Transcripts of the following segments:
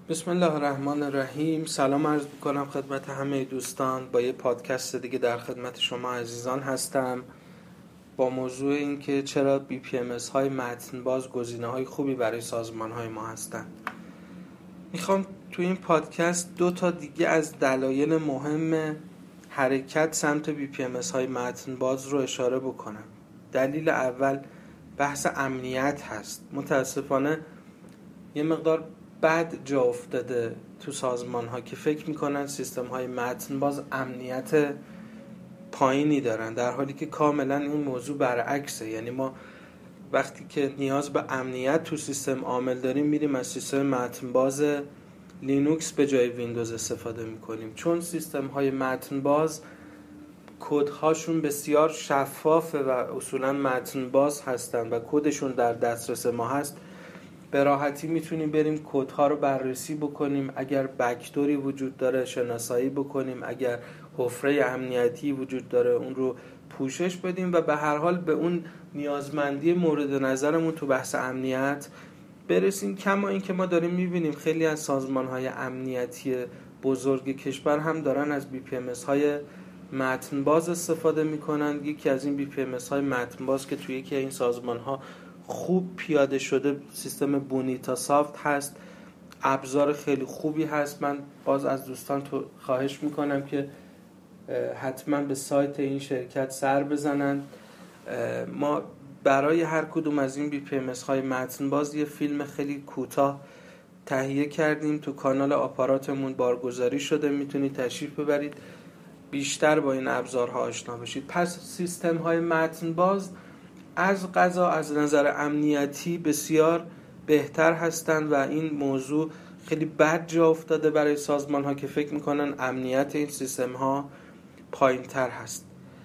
بسم الله الرحمن الرحیم. سلام عرض میکنم خدمت همه دوستان. با یه پادکست دیگه در خدمت شما عزیزان هستم با موضوع این که چرا BPMS های متن باز گزینه های خوبی برای سازمان های ما هستن. میخوام تو این پادکست 2 تا دیگه از دلایل مهم حرکت سمت BPMS های متن باز رو اشاره بکنم. دلیل اول بحث امنیت هست. متاسفانه یه مقدار بد جا افتاده تو سازمان ها که فکر میکنن سیستم های متن باز امنیت پایینی دارن، در حالی که کاملا این موضوع برعکسه. یعنی ما وقتی که نیاز به امنیت تو سیستم عامل داریم میریم از سیستم متن باز لینوکس به جای ویندوز استفاده میکنیم، چون سیستم های متن باز کدهاشون بسیار شفافه و اصولا متن باز هستن و کدشون در دسترس ما هست. به راحتی میتونیم بریم کدها رو بررسی بکنیم، اگر بک‌دوری وجود داره شناسایی بکنیم، اگر حفره امنیتی وجود داره اون رو پوشش بدیم و به هر حال به اون نیازمندی مورد نظرمون تو بحث امنیت برسیم. کما این که ما داریم میبینیم خیلی از سازمان‌های امنیتی بزرگ کشور هم دارن از BPMS های متن باز استفاده میکنن. یکی از این BPMS های متن باز که توی یکی این سازمان‌ها خوب پیاده شده سیستم بونیتا سافت هست، ابزار خیلی خوبی هست. من باز از دوستان تو خواهش میکنم که حتما به سایت این شرکت سر بزنن. ما برای هر کدوم از این BPMS های متن باز یه فیلم خیلی کوتاه تهیه کردیم، تو کانال آپاراتمون بارگذاری شده، میتونید تشریف ببرید بیشتر با این ابزارها آشنا بشید. پس سیستم های متن باز از قضا از نظر امنیتی بسیار بهتر هستند و این موضوع خیلی بد جا افتاده برای سازمان ها که فکر میکنن امنیت این سیستم ها پایین تر هست.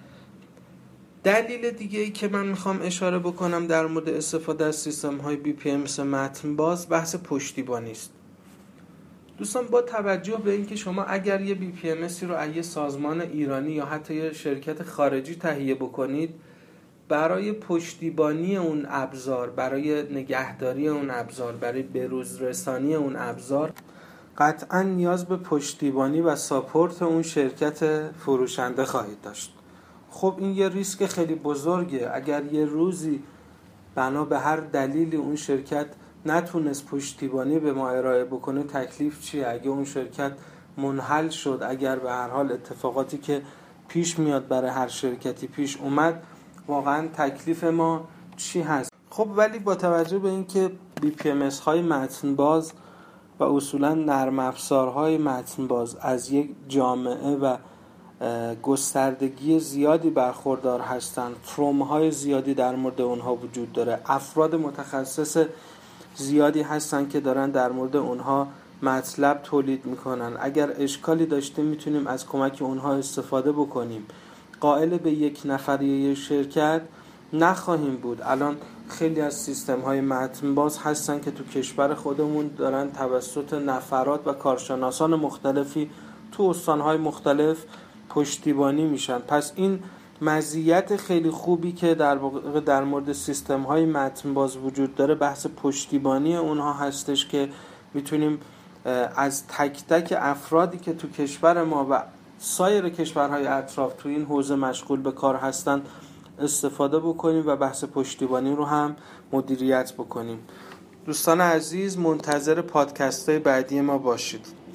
دلیل دیگه ای که من میخوام اشاره بکنم در مورد استفاده از سیستم های BPMS متن باز بحث پشتیبانی است. دوستان با توجه به اینکه شما اگر یه BPMS رو از یه سازمان ایرانی یا حتی یه شرکت خارجی تهیه بکنید، برای پشتیبانی اون ابزار، برای نگهداری اون ابزار، برای بروز رسانی اون ابزار قطعا نیاز به پشتیبانی و ساپورت اون شرکت فروشنده خواهید داشت. خب این یه ریسک خیلی بزرگه. اگر یه روزی بنا به هر دلیلی اون شرکت نتونست پشتیبانی به ما ارائه بکنه، تکلیف چیه؟ اگه اون شرکت منحل شد، اگر به هر حال اتفاقاتی که پیش میاد برای هر شرکتی پیش اومد، واقعا تکلیف ما چی هست؟ خب ولی با توجه به اینکه BPMS های متن باز و اصولا نرم افزارهای متن باز از یک جامعه و گستردگی زیادی برخوردار هستند، فروم های زیادی در مورد اونها وجود داره، افراد متخصص زیادی هستن که دارن در مورد اونها مطلب تولید میکنن. اگر اشکالی داشتیم میتونیم از کمک اونها استفاده بکنیم. قائل به یک نفریه شرکت نخواهیم بود. الان خیلی از سیستم های متن باز هستن که تو کشور خودمون دارن توسط نفرات و کارشناسان مختلفی تو استانهای مختلف پشتیبانی میشن. پس این مزیت خیلی خوبی که در مورد سیستم های متن باز وجود داره بحث پشتیبانی اونها هستش که میتونیم از تک تک افرادی که تو کشور ما و سایر کشورهای اطراف تو این حوزه مشغول به کار هستن استفاده بکنیم و بحث پشتیبانی رو هم مدیریت بکنیم. دوستان عزیز منتظر پادکست های بعدی ما باشید.